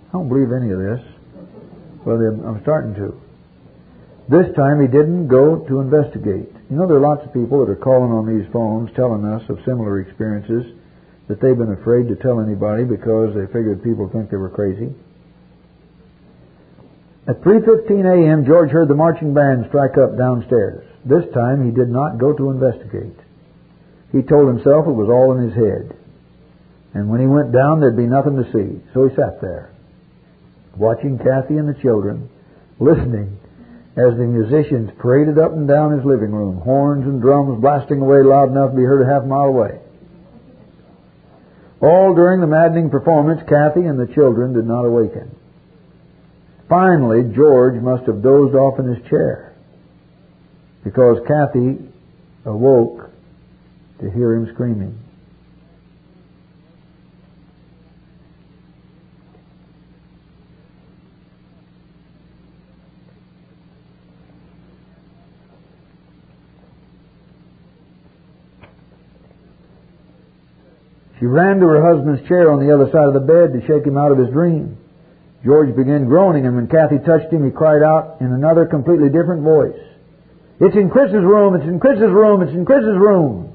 I don't believe any of this. Well, I'm starting to. This time he didn't go to investigate. You know, there are lots of people that are calling on these phones telling us of similar experiences that they've been afraid to tell anybody because they figured people think they were crazy. At 3:15 a.m., George heard the marching band strike up downstairs. This time he did not go to investigate. He told himself it was all in his head. And when he went down, there'd be nothing to see. So he sat there, watching Kathy and the children, listening as the musicians paraded up and down his living room, horns and drums blasting away loud enough to be heard a half mile away. All during the maddening performance, Kathy and the children did not awaken. Finally, George must have dozed off in his chair, because Kathy awoke to hear him screaming. She ran to her husband's chair on the other side of the bed to shake him out of his dream. George began groaning, and when Kathy touched him, he cried out in another completely different voice, "It's in Chris's room! It's in Chris's room! It's in Chris's room!"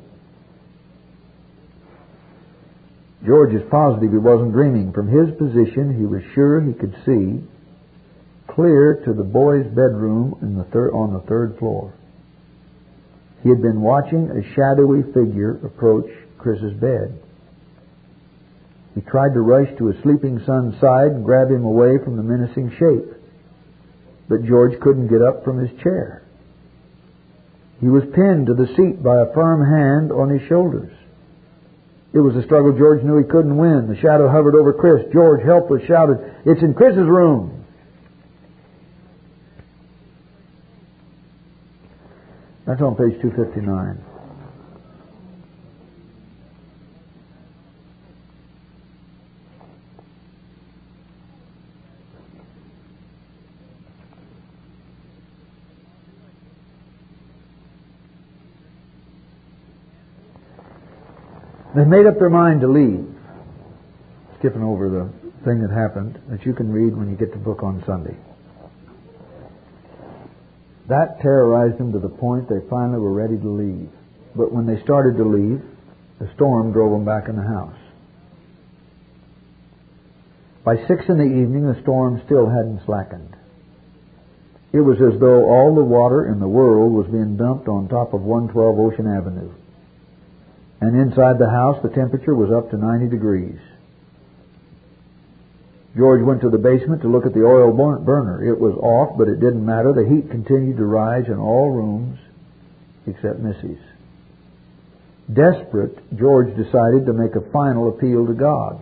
George is positive he wasn't dreaming. From his position, he was sure he could see clear to the boy's bedroom on the third floor. He had been watching a shadowy figure approach Chris's bed. He tried to rush to his sleeping son's side and grab him away from the menacing shape. But George couldn't get up from his chair. He was pinned to the seat by a firm hand on his shoulders. It was a struggle George knew he couldn't win. The shadow hovered over Chris. George, helpless, shouted, "It's in Chris's room!" That's on page 259. They made up their mind to leave. Skipping over the thing that happened that you can read when you get the book on Sunday. That terrorized them to the point they finally were ready to leave. But when they started to leave, a storm drove them back in the house. By 6 in the evening, the storm still hadn't slackened. It was as though all the water in the world was being dumped on top of 112 Ocean Avenue. And inside the house, the temperature was up to 90 degrees. George went to the basement to look at the oil burner. It was off, but it didn't matter. The heat continued to rise in all rooms except Missy's. Desperate, George decided to make a final appeal to God.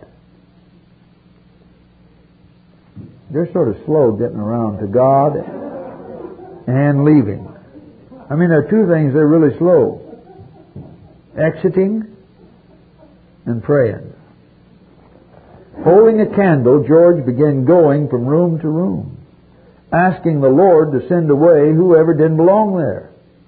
They're sort of slow getting around to God and leaving. I mean, there are two things they're really slow: exiting and praying. Holding a candle, George began going from room to room, asking the Lord to send away whoever didn't belong there.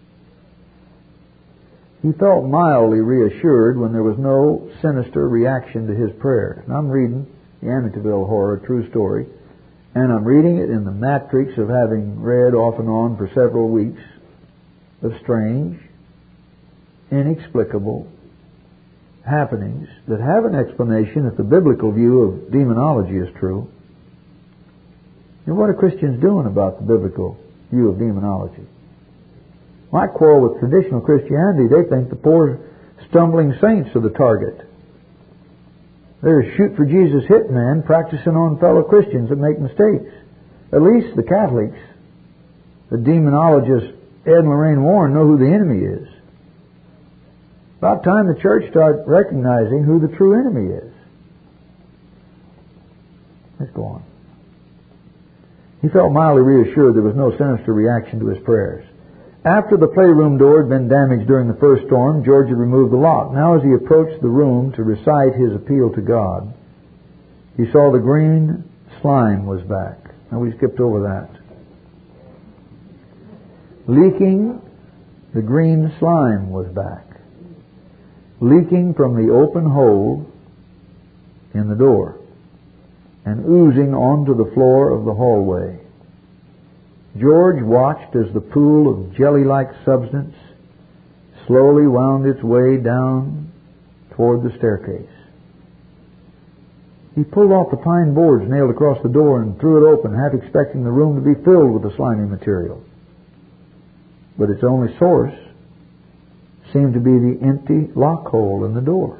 He felt mildly reassured when there was no sinister reaction to his prayer. And I'm reading the Amityville Horror, true story, and I'm reading it in the matrix of having read off and on for several weeks of strange, inexplicable happenings that have an explanation if the biblical view of demonology is true. And what are Christians doing about the biblical view of demonology? My quarrel with traditional Christianity, they think the poor stumbling saints are the target. They're a shoot for Jesus hitman practicing on fellow Christians that make mistakes. At least the Catholics, the demonologist Ed and Lorraine Warren, know who the enemy is. About time the church started recognizing who the true enemy is. Let's go on. He felt mildly reassured there was no sinister reaction to his prayers. After the playroom door had been damaged during the first storm, George had removed the lock. Now as he approached the room to recite his appeal to God, he saw the green slime was back. Now we skipped over that. Leaking, the green slime was back. Leaking from the open hole in the door. and oozing onto the floor of the hallway. George watched as the pool of jelly-like substance slowly wound its way down toward the staircase. He pulled off the pine boards nailed across the door and threw it open, half expecting the room to be filled with the slimy material. But its only source seemed to be the empty lock hole in the door.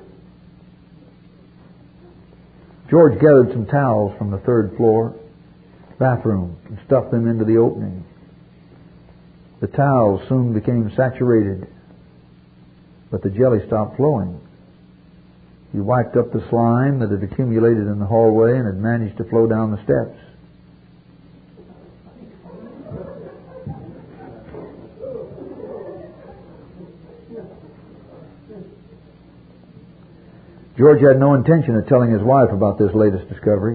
George gathered some towels from the third floor bathroom and stuffed them into the opening. The towels soon became saturated, but the jelly stopped flowing. He wiped up the slime that had accumulated in the hallway and had managed to flow down the steps. George had no intention of telling his wife about this latest discovery.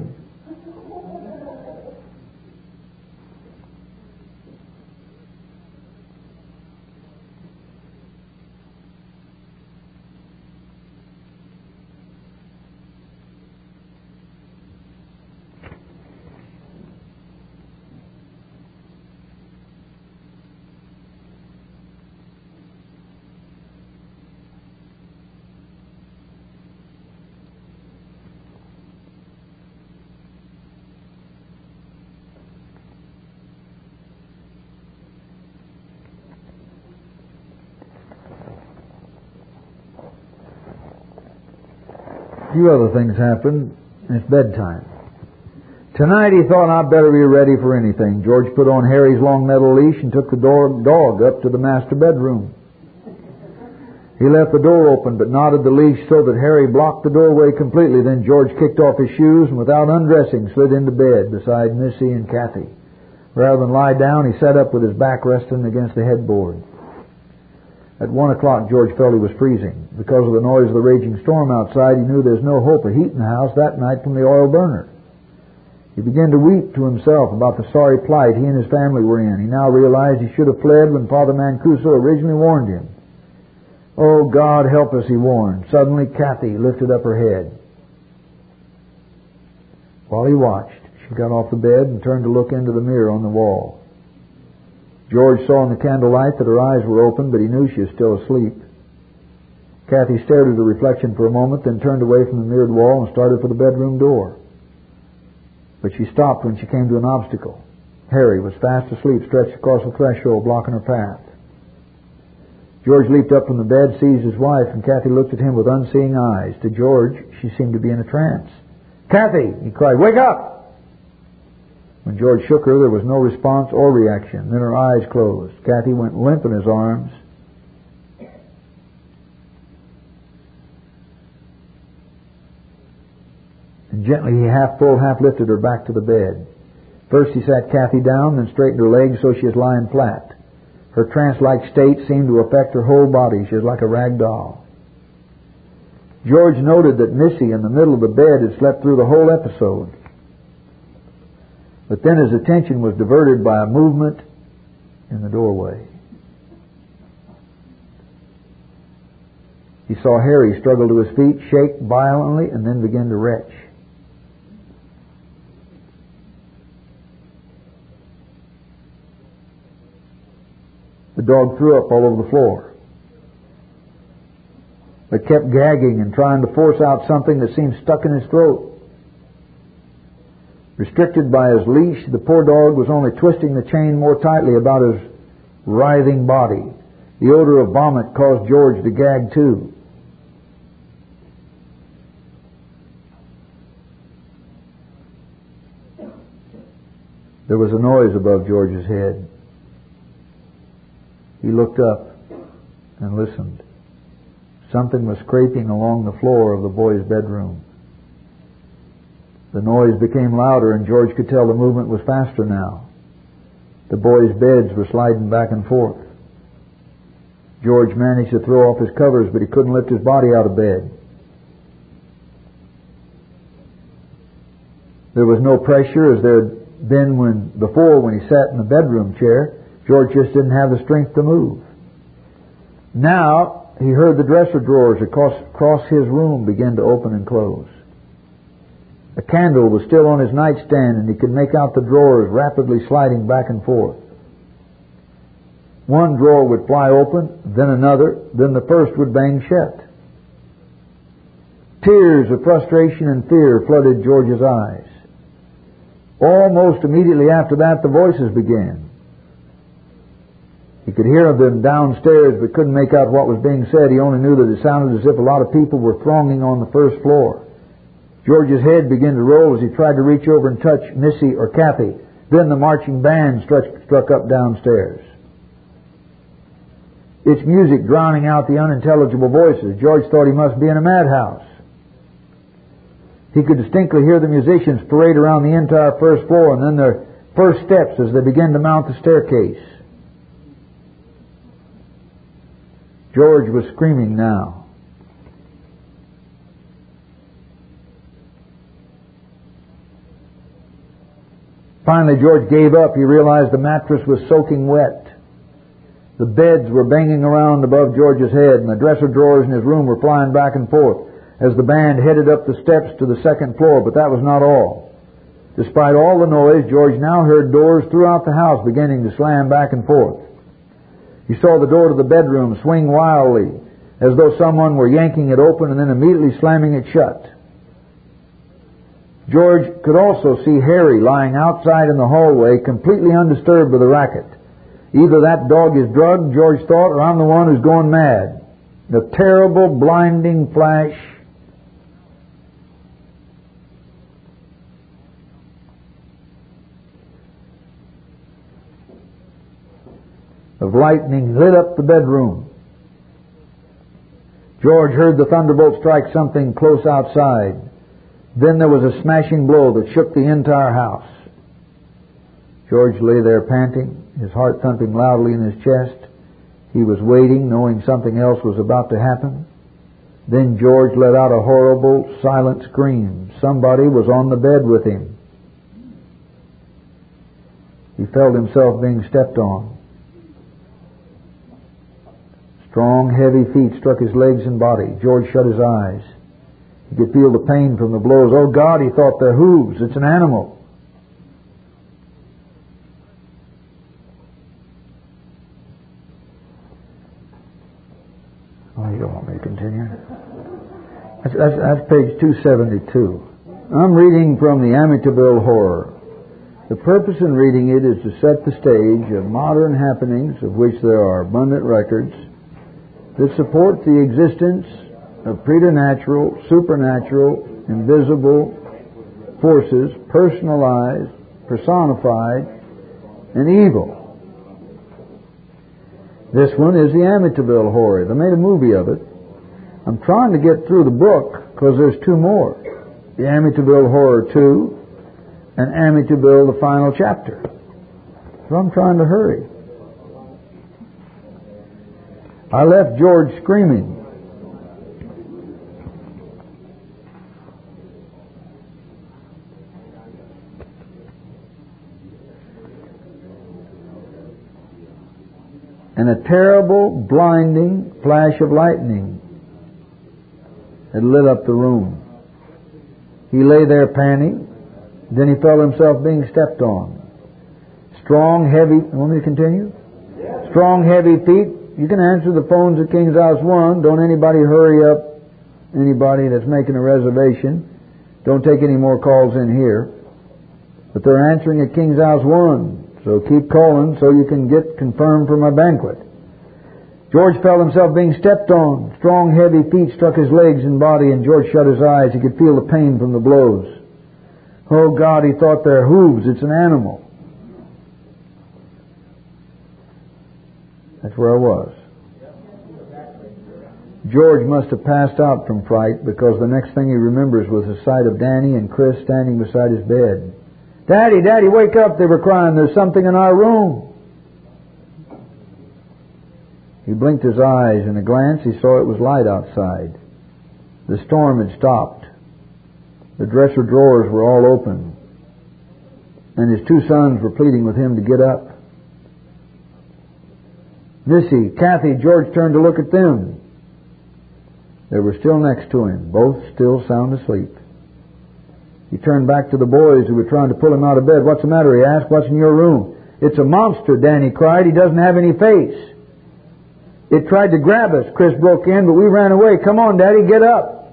A few other things happened. It's bedtime. Tonight he thought, I'd better be ready for anything. George put on Harry's long metal leash and took the dog up to the master bedroom. He left the door open but knotted the leash so that Harry blocked the doorway completely. Then George kicked off his shoes and without undressing slid into bed beside Missy and Kathy. Rather than lie down, he sat up with his back resting against the headboard. At 1 o'clock, George felt he was freezing. Because of the noise of the raging storm outside, he knew there was no hope of heating the house that night from the oil burner. He began to weep to himself about the sorry plight he and his family were in. He now realized he should have fled when Father Mancuso originally warned him. Oh, God, help us, he warned. Suddenly, Kathy lifted up her head. While he watched, she got off the bed and turned to look into the mirror on the wall. George saw in the candlelight that her eyes were open, but he knew she was still asleep. Kathy stared at her reflection for a moment, then turned away from the mirrored wall and started for the bedroom door. But she stopped when she came to an obstacle. Harry was fast asleep, stretched across the threshold, blocking her path. George leaped up from the bed, seized his wife, and Kathy looked at him with unseeing eyes. To George, she seemed to be in a trance. "Kathy!" he cried. "Wake up!" When George shook her, there was no response or reaction. Then her eyes closed. Kathy went limp in his arms. And gently he half pulled, half lifted her back to the bed. First he sat Kathy down, then straightened her legs so she was lying flat. Her trance-like state seemed to affect her whole body. She was like a rag doll. George noted that Missy in the middle of the bed had slept through the whole episode. But then his attention was diverted by a movement in the doorway. He saw Harry struggle to his feet, shake violently, and then begin to retch. The dog threw up all over the floor, but kept gagging and trying to force out something that seemed stuck in his throat. Restricted by his leash, the poor dog was only twisting the chain more tightly about his writhing body. The odor of vomit caused George to gag too. There was a noise above George's head. He looked up and listened. Something was scraping along the floor of the boy's bedroom. The noise became louder, and George could tell the movement was faster now. The boys' beds were sliding back and forth. George managed to throw off his covers, but he couldn't lift his body out of bed. There was no pressure as there had been before when he sat in the bedroom chair. George just didn't have the strength to move. Now he heard the dresser drawers across his room begin to open and close. A candle was still on his nightstand, and he could make out the drawers rapidly sliding back and forth. One drawer would fly open, then another, then the first would bang shut. Tears of frustration and fear flooded George's eyes. Almost immediately after that, the voices began. He could hear them downstairs, but couldn't make out what was being said. He only knew that it sounded as if a lot of people were thronging on the first floor. George's head began to roll as he tried to reach over and touch Missy or Kathy. Then the marching band struck up downstairs, its music drowning out the unintelligible voices. George thought he must be in a madhouse. He could distinctly hear the musicians parade around the entire first floor, and then their first steps as they began to mount the staircase. George was screaming now. Finally, George gave up. He realized the mattress was soaking wet. The beds were banging around above George's head, and the dresser drawers in his room were flying back and forth as the band headed up the steps to the second floor. But that was not all. Despite all the noise, George now heard doors throughout the house beginning to slam back and forth. He saw the door to the bedroom swing wildly, as though someone were yanking it open and then immediately slamming it shut. George could also see Harry lying outside in the hallway, completely undisturbed by the racket. Either that dog is drugged, George thought, or I'm the one who's going mad. The terrible, blinding flash of lightning lit up the bedroom. George heard the thunderbolt strike something close outside. Then there was a smashing blow that shook the entire house. George lay there panting, his heart thumping loudly in his chest. He was waiting, knowing something else was about to happen. Then George let out a horrible, silent scream. Somebody was on the bed with him. He felt himself being stepped on. Strong, heavy feet struck his legs and body. George shut his eyes. He could feel the pain from the blows. Oh God, he thought, they're hooves. It's an animal. Oh, you don't want me to continue? That's page 272. I'm reading from the Amityville Horror. The purpose in reading it is to set the stage of modern happenings, of which there are abundant records, that support the existence of preternatural, supernatural, invisible forces, personalized, personified, and evil. This one is the Amityville Horror. They made a movie of it. I'm trying to get through the book because there's two more. The Amityville Horror 2 and Amityville, the final chapter. So I'm trying to hurry. I left George screaming. And a terrible, blinding flash of lightning had lit up the room. He lay there panting. Then he felt himself being stepped on. Strong, heavy... You want me to continue? Yes. Strong, heavy feet. You can answer the phones at King's House 1. Don't anybody hurry up. Anybody that's making a reservation. Don't take any more calls in here. But they're answering at King's House 1. So keep calling so you can get confirmed for my banquet. George felt himself being stepped on. Strong, heavy feet struck his legs and body, and George shut his eyes. He could feel the pain from the blows. Oh God, he thought, they're hooves. It's an animal. That's where I was. George must have passed out from fright, because the next thing he remembers was the sight of Danny and Chris standing beside his bed. Daddy, Daddy, wake up, they were crying. There's something in our room. He blinked his eyes. In a glance, he saw it was light outside. The storm had stopped. The dresser drawers were all open. And his two sons were pleading with him to get up. Missy, Kathy, George turned to look at them. They were still next to him, both still sound asleep. He turned back to the boys who were trying to pull him out of bed. "What's the matter?" he asked. "What's in your room?" "It's a monster," Danny cried. "He doesn't have any face." "It tried to grab us," Chris broke in, "but we ran away. Come on, Daddy, get up."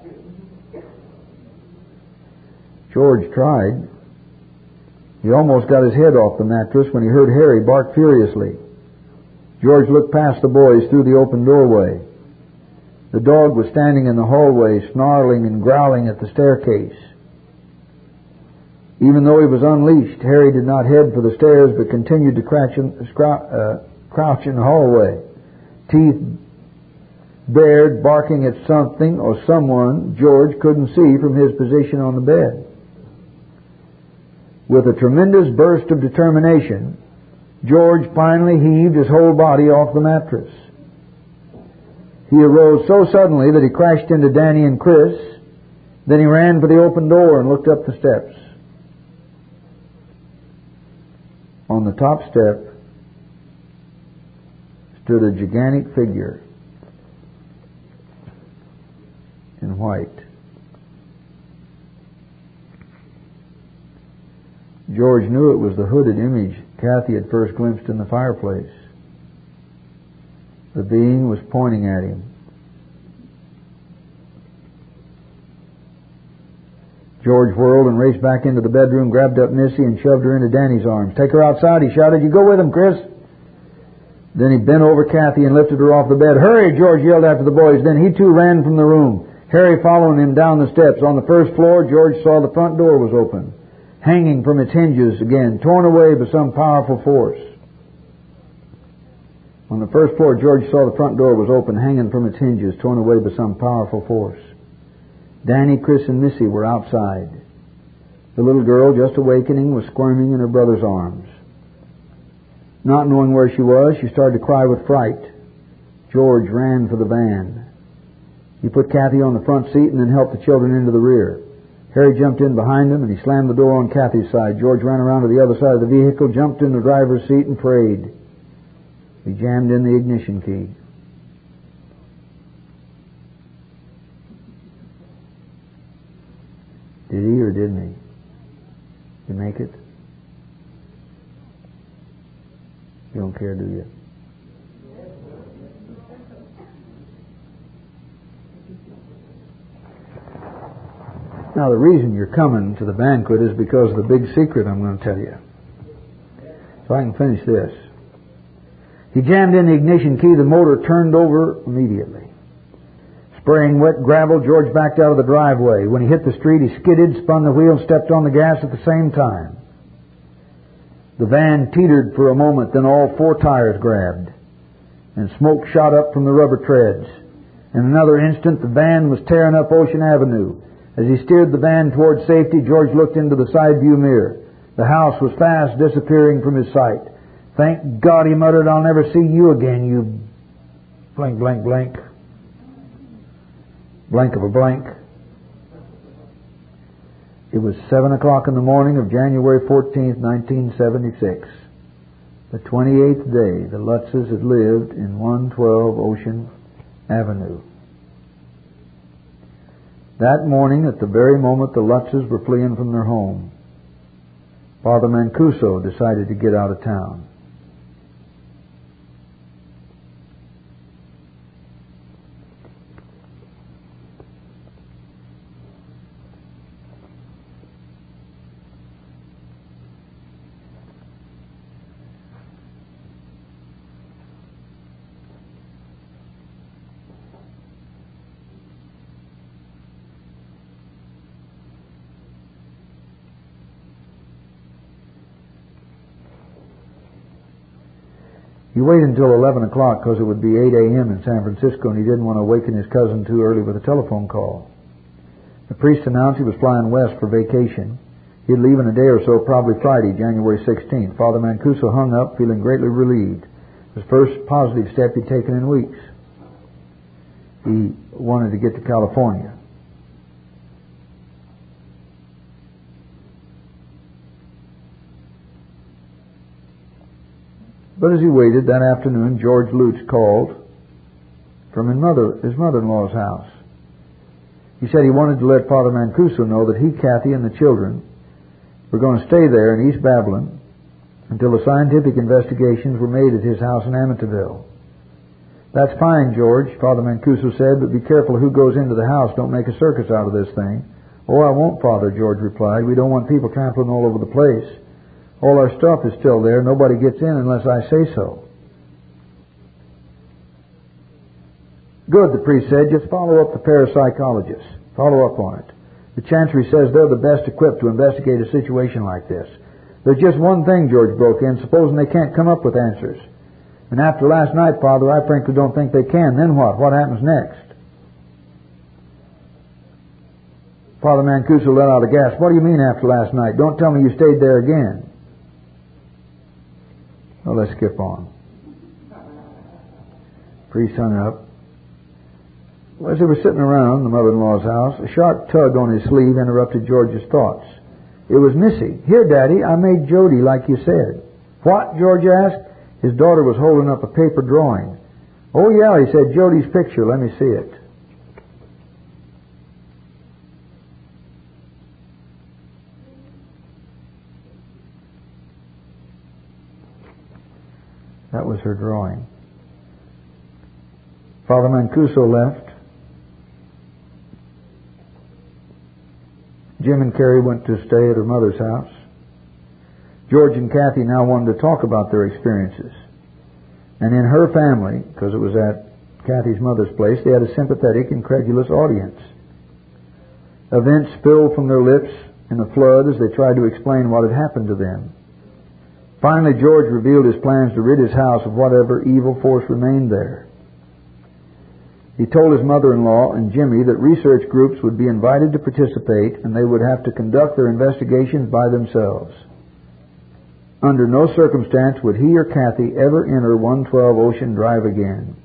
George tried. He almost got his head off the mattress when he heard Harry bark furiously. George looked past the boys through the open doorway. The dog was standing in the hallway, snarling and growling at the staircase. Even though he was unleashed, Harry did not head for the stairs, but continued to crouch in the hallway, teeth bared, barking at something or someone George couldn't see from his position on the bed. With a tremendous burst of determination, George finally heaved his whole body off the mattress. He arose so suddenly that he crashed into Danny and Chris. Then he ran for the open door and looked up the steps. On the top step stood a gigantic figure in white. George knew it was the hooded image Kathy had first glimpsed in the fireplace. The being was pointing at him. George whirled and raced back into the bedroom, grabbed up Missy and shoved her into Danny's arms. "Take her outside," he shouted. "You go with him, Chris." Then he bent over Kathy and lifted her off the bed. "Hurry!" George yelled after the boys. Then he too ran from the room, Harry following him down the steps. On the first floor, George saw the front door was open, hanging from its hinges again, torn away by some powerful force. On the first floor, George saw the front door was open, hanging from its hinges, torn away by some powerful force. Danny, Chris, and Missy were outside. The little girl, just awakening, was squirming in her brother's arms. Not knowing where she was, she started to cry with fright. George ran for the van. He put Kathy on the front seat and then helped the children into the rear. Harry jumped in behind him and he slammed the door on Kathy's side. George ran around to the other side of the vehicle, jumped in the driver's seat and prayed. He jammed in the ignition key. Did he or didn't he? Did you make it? You don't care, do you? Now, the reason you're coming to the banquet is because of the big secret I'm going to tell you. So I can finish this. He jammed in the ignition key. The motor turned over immediately. Spraying wet gravel, George backed out of the driveway. When he hit the street, he skidded, spun the wheel, and stepped on the gas at the same time. The van teetered for a moment, then all four tires grabbed, and smoke shot up from the rubber treads. In another instant, the van was tearing up Ocean Avenue. As he steered the van toward safety, George looked into the side view mirror. The house was fast disappearing from his sight. "Thank God," he muttered, "I'll never see you again, you blank, blank, blank. Blank of a blank." It was 7 o'clock in the morning of January 14th, 1976. The 28th day the Lutzes had lived in 112 Ocean Avenue. That morning, at the very moment the Lutzes were fleeing from their home, Father Mancuso decided to get out of town. He waited until 11 o'clock because it would be 8 a.m. in San Francisco, and he didn't want to awaken his cousin too early with a telephone call. The priest announced he was flying west for vacation. He'd leave in a day or so, probably Friday, January 16th. Father Mancuso hung up, feeling greatly relieved. His first positive step he'd taken in weeks. He wanted to get to California. But as he waited that afternoon, George Lutz called from his mother-in-law's house. He said he wanted to let Father Mancuso know that he, Kathy, and the children were going to stay there in East Babylon until the scientific investigations were made at his house in Amityville. That's fine, George, Father Mancuso said, but be careful who goes into the house. Don't make a circus out of this thing. Oh, I won't, Father, George replied. We don't want people trampling all over the place. All our stuff is still there. Nobody gets in unless I say so. Good, the priest said. Just follow up the parapsychologists. Follow up on it. The Chancery says they're the best equipped to investigate a situation like this. There's just one thing, George broke in. Supposing they can't come up with answers. And after last night, Father, I frankly don't think they can. Then what? What happens next? Father Mancuso let out a gasp. What do you mean after last night? Don't tell me you stayed there again. Well, let's skip on. Priest hung up. As they were sitting around the mother-in-law's house, a sharp tug on his sleeve interrupted George's thoughts. It was Missy. Here, Daddy, I made Jody like you said. What? George asked. His daughter was holding up a paper drawing. Oh, yeah, he said, Jody's picture. Let me see it. That was her drawing. Father Mancuso left. Jim and Carrie went to stay at her mother's house. George and Kathy now wanted to talk about their experiences. And in her family, because it was at Kathy's mother's place, they had a sympathetic, incredulous audience. Events spilled from their lips in a flood as they tried to explain what had happened to them. Finally, George revealed his plans to rid his house of whatever evil force remained there. He told his mother-in-law and Jimmy that research groups would be invited to participate and they would have to conduct their investigations by themselves. Under no circumstance would he or Kathy ever enter 112 Ocean Drive again.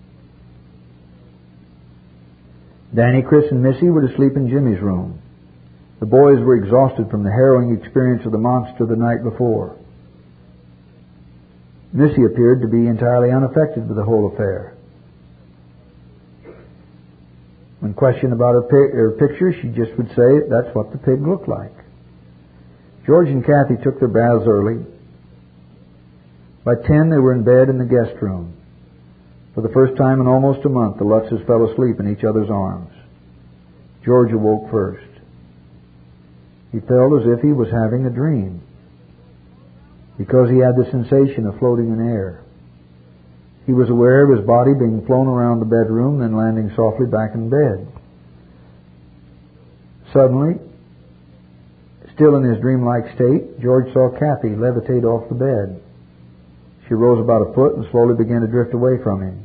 Danny, Chris, and Missy were to sleep in Jimmy's room. The boys were exhausted from the harrowing experience of the monster the night before. Missy appeared to be entirely unaffected with the whole affair. When questioned about her picture, she just would say, that's what the pig looked like. George and Kathy took their baths early. By 10, they were in bed in the guest room. For the first time in almost a month, the Lutzes fell asleep in each other's arms. George awoke first. He felt as if he was having a dream, because he had the sensation of floating in air. He was aware of his body being flown around the bedroom, then landing softly back in bed. Suddenly, still in his dreamlike state, George saw Kathy levitate off the bed. She rose about a foot and slowly began to drift away from him.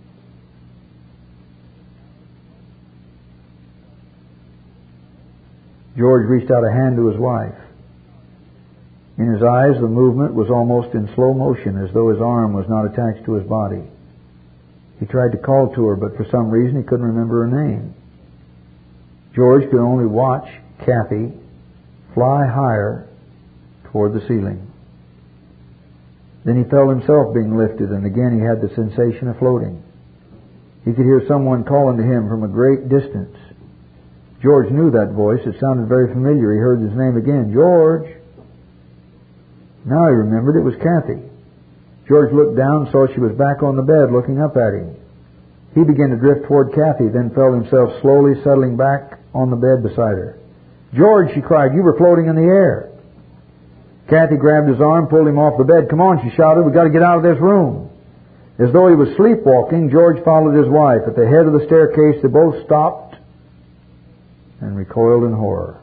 George reached out a hand to his wife. In his eyes, the movement was almost in slow motion, as though his arm was not attached to his body. He tried to call to her, but for some reason he couldn't remember her name. George could only watch Kathy fly higher toward the ceiling. Then he felt himself being lifted, and again he had the sensation of floating. He could hear someone calling to him from a great distance. George knew that voice. It sounded very familiar. He heard his name again. George! Now he remembered it was Kathy. George looked down and saw she was back on the bed looking up at him. He began to drift toward Kathy, then felt himself slowly settling back on the bed beside her. George, she cried, you were floating in the air. Kathy grabbed his arm, pulled him off the bed. Come on, she shouted, we've got to get out of this room. As though he was sleepwalking, George followed his wife. At the head of the staircase, they both stopped and recoiled in horror.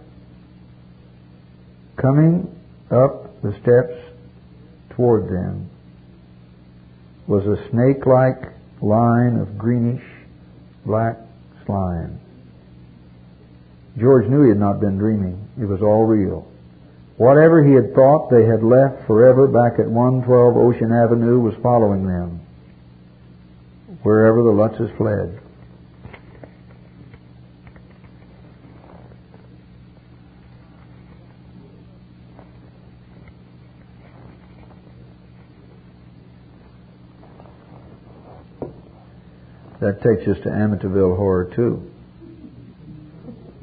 Coming up the steps toward them was a snake-like line of greenish black slime. George knew he had not been dreaming. It was all real. Whatever he had thought they had left forever back at 112 Ocean Avenue was following them, wherever the Lutzes fled. That takes us to Amityville Horror 2.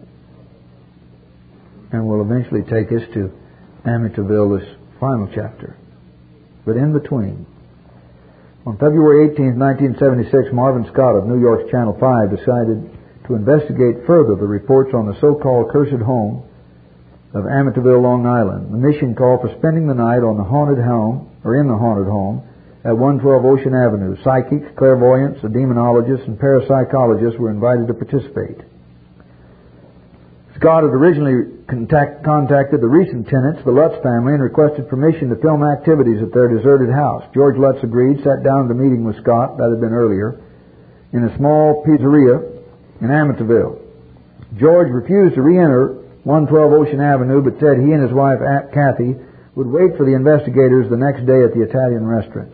and will eventually take us to Amityville, this final chapter. But in between, on February 18, 1976, Marvin Scott of New York's Channel 5 decided to investigate further the reports on the so-called cursed home of Amityville, Long Island. The mission called for spending the night on the haunted home, or in the haunted home, at 112 Ocean Avenue. Psychics, clairvoyants, a demonologist, and parapsychologists were invited to participate. Scott had originally contacted the recent tenants, the Lutz family, and requested permission to film activities at their deserted house. George Lutz agreed, sat down at a meeting with Scott, that had been earlier, in a small pizzeria in Amityville. George refused to re-enter 112 Ocean Avenue, but said he and his wife, Kathy, would wait for the investigators the next day at the Italian restaurant.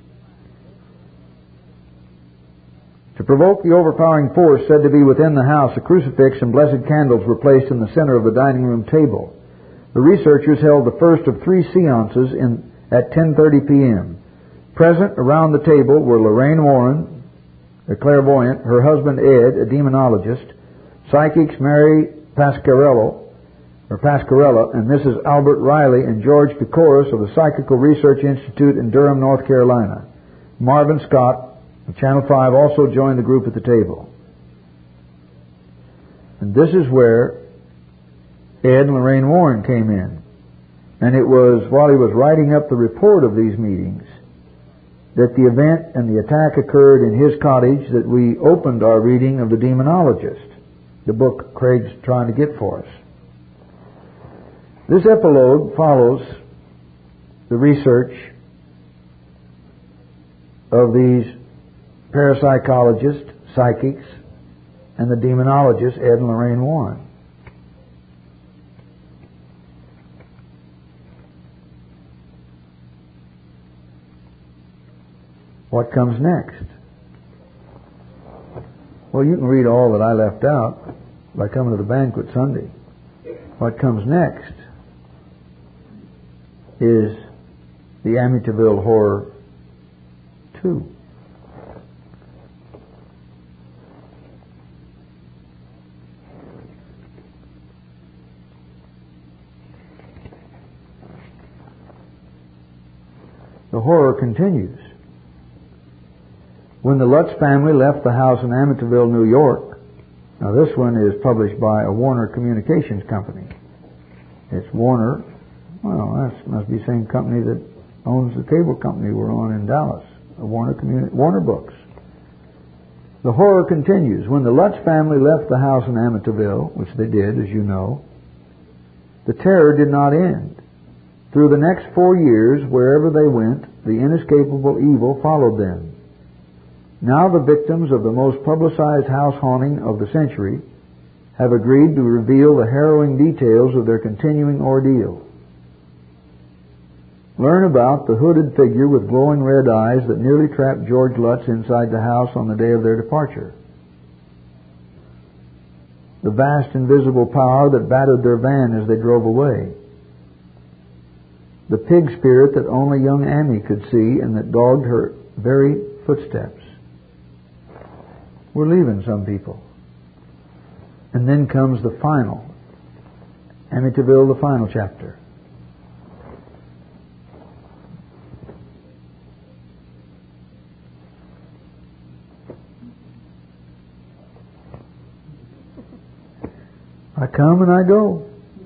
To provoke the overpowering force said to be within the house, a crucifix and blessed candles were placed in the center of the dining room table. The researchers held the first of 3 seances at 10:30 p.m. Present around the table were Lorraine Warren, a clairvoyant, her husband Ed, a demonologist, psychics Mary Pasquarella, and Mrs. Albert Riley, and George Pecoris of the Psychical Research Institute in Durham, North Carolina. Marvin Scott of Channel 5 also joined the group at the table. And this is where Ed and Lorraine Warren came in. And it was while he was writing up the report of these meetings that the event and the attack occurred in his cottage that we opened our reading of The Demonologist, the book Craig's trying to get for us. This epilogue follows the research of these parapsychologists, psychics, and the demonologists, Ed and Lorraine Warren. What comes next? Well, you can read all that I left out by coming to the banquet Sunday. What comes next is the Amityville Horror 2. The horror continues. When the Lutz family left the house in Amityville, New York, now this one is published by a Warner Communications company. It's Warner, well, that must be the same company that owns the cable company we're on in Dallas, Warner Books. The horror continues. When the Lutz family left the house in Amityville, which they did, as you know, the terror did not end. Through the next 4 years, wherever they went, the inescapable evil followed them. Now the victims of the most publicized house haunting of the century have agreed to reveal the harrowing details of their continuing ordeal. Learn about the hooded figure with glowing red eyes that nearly trapped George Lutz inside the house on the day of their departure. The vast invisible power that battered their van as they drove away. The pig spirit that only young Amy could see and that dogged her very footsteps. We're leaving some people. And then comes the final, Amityville, the final chapter. I come and I go.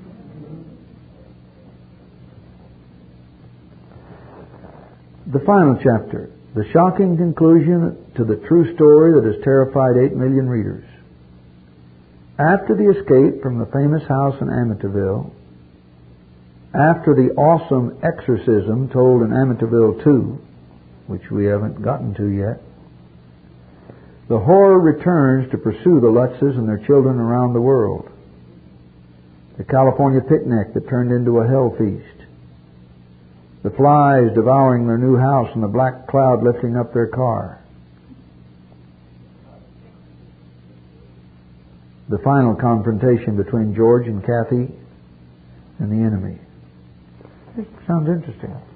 The final chapter, the shocking conclusion to the true story that has terrified 8 million readers. After the escape from the famous house in Amityville, after the awesome exorcism told in Amityville 2, which we haven't gotten to yet, the horror returns to pursue the Lutzes and their children around the world. The California picnic that turned into a hell feast. The flies devouring their new house and the black cloud lifting up their car. The final confrontation between George and Kathy and the enemy. It sounds interesting.